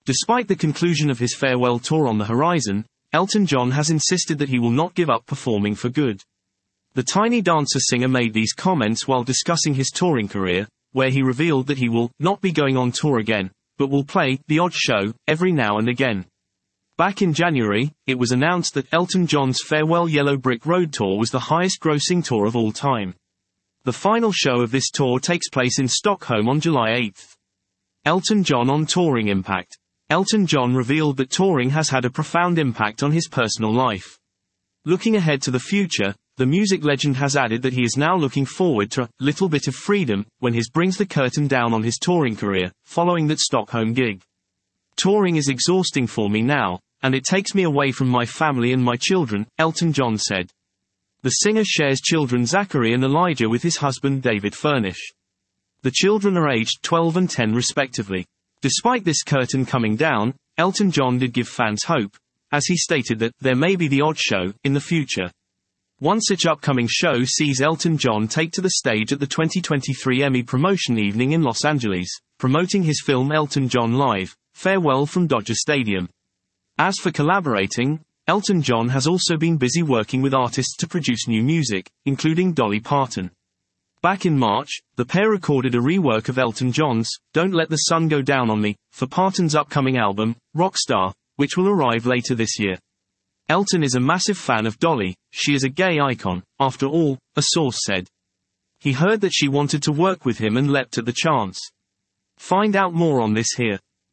Despite the conclusion of his farewell tour on the horizon, Elton John has insisted that he will not give up performing for good. The Tiny Dancer singer made these comments while discussing his touring career, where he revealed that he will not be going on tour again, but will play the odd show every now and again. Back in January, it was announced that Elton John's Farewell Yellow Brick Road tour was the highest-grossing tour of all time. The final show of this tour takes place in Stockholm on July 8. Elton John on touring impact. Elton John revealed that touring has had a profound impact on his personal life. Looking ahead to the future, the music legend has added that he is now looking forward to a little bit of freedom when he brings the curtain down on his touring career, following that Stockholm gig. Touring is exhausting for me now, and it takes me away from my family and my children, Elton John said. The singer shares children Zachary and Elijah with his husband David Furnish. The children are aged 12 and 10 respectively. Despite this curtain coming down, Elton John did give fans hope, as he stated that there may be the odd show in the future. One such upcoming show sees Elton John take to the stage at the 2023 Emmy promotion evening in Los Angeles, promoting his film Elton John Live, Farewell from Dodger Stadium. As for collaborating, Elton John has also been busy working with artists to produce new music, including Dolly Parton. Back in March, the pair recorded a rework of Elton John's Don't Let the Sun Go Down on Me for Parton's upcoming album, Rockstar, which will arrive later this year. Elton is a massive fan of Dolly. She is a gay icon, after all, a source said. He heard that she wanted to work with him and leapt at the chance. Find out more on this here.